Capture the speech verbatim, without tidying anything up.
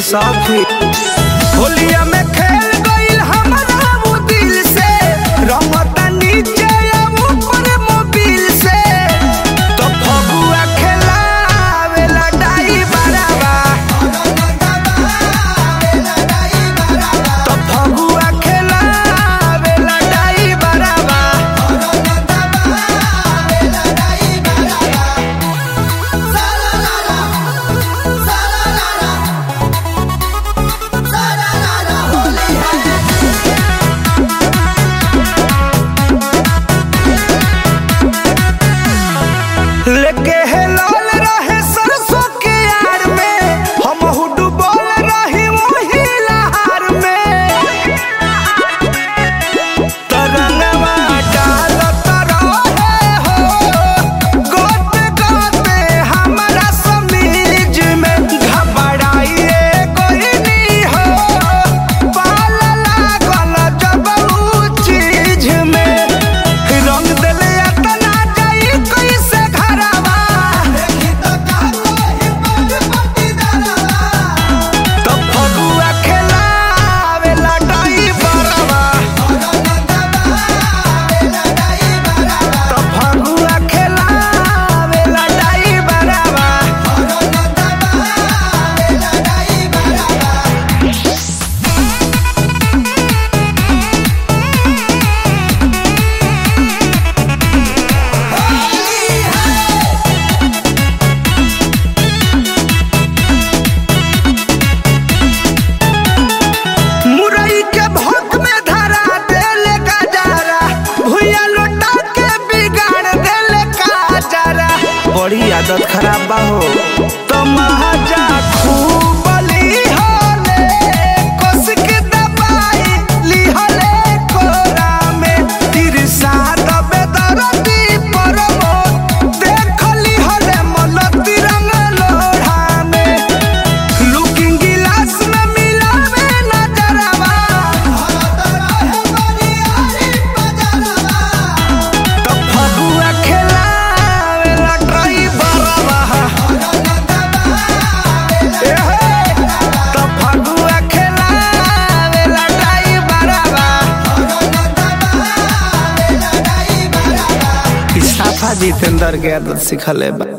साथी होलिया में खेल गइल हमरा वो दिल से रंगता नीचे या ऊपर मोबिल से तो फगुआ खेलावेला डाई बराबा तो फगुआ खेलावेला डाई बराबा लेके है लाल रहे सरसों के यार में हम डूबल रही वही लहर में तरंगवा डालत रहे हो गोते गोते हमारा समीज में घबराइए कोई नहीं हो पाल लागल जब ऊ चीज में रंग दिले अतना जाई कैसे घरवा तो फगुआ खेलावेला डाई बराबा तो फगुआ खेलावेला डाई बराबा मुरई के भोग में धरा देले गजारा भुइया लोटा के बिगाड़ देले काजरा बड़ी आदत खराब बा हो तो महाजा खूब लिहले कस के दबाई लिहले कोरा में तिरसा दबे दरदी परमो देख लिहले मन तिरंग लोढ़ा में लुकिंग गिलास में मिलावे नजरवा तो फगुआ खेलावेला डाई बराबा ए हे तो फगुआ खेलावेला डाई बराबा इसाफा जितेंद्र के आदत सिखले बा।